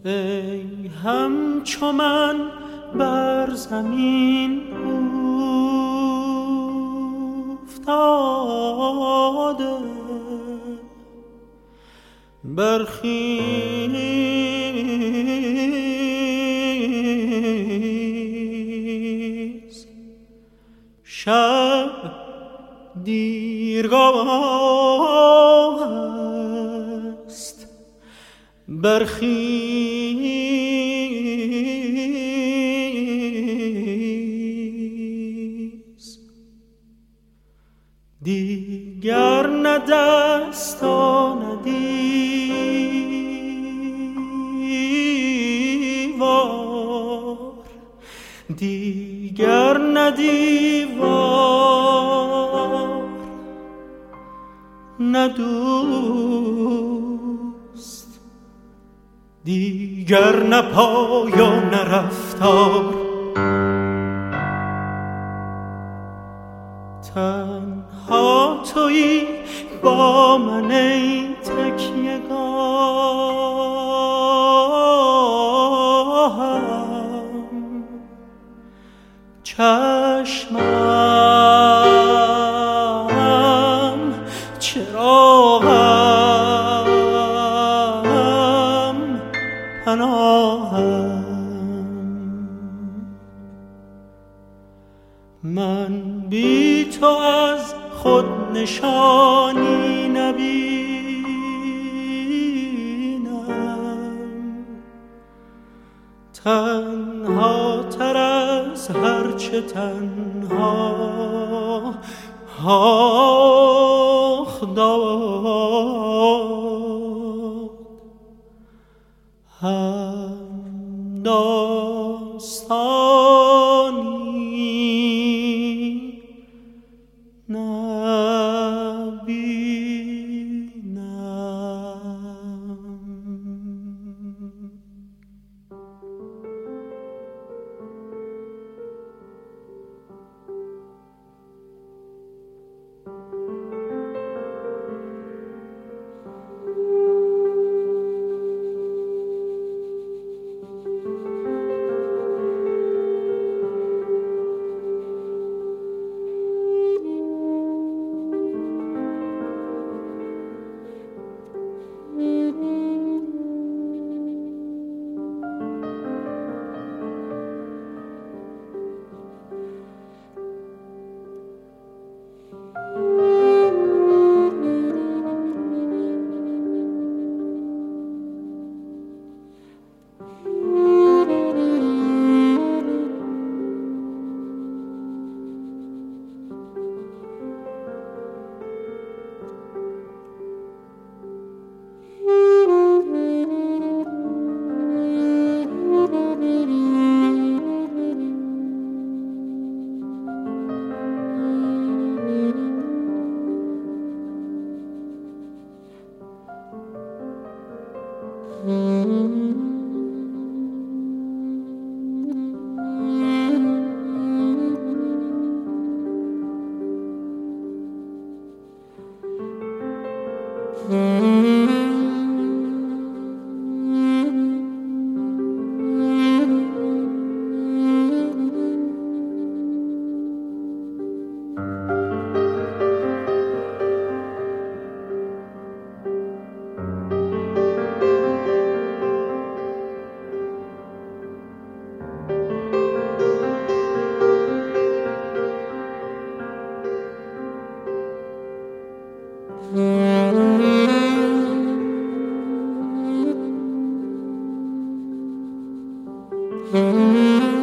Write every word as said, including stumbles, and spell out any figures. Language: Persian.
ای همچو من بر زمین افتاده، برخیز شب دیرگاه است، برخیز دیگر نه دست و نه دیوار، دیگر نه دیوار نه دوست، دیگر نه پای و نه رفتار. تنها تویی با من ای تکیه‌گاهم، چشمم چراغم پناهم. من بی تو از خود نشانی نبینم، تنها تر از هرچه تنها آخ داد، هم داستانی Mm-hmm.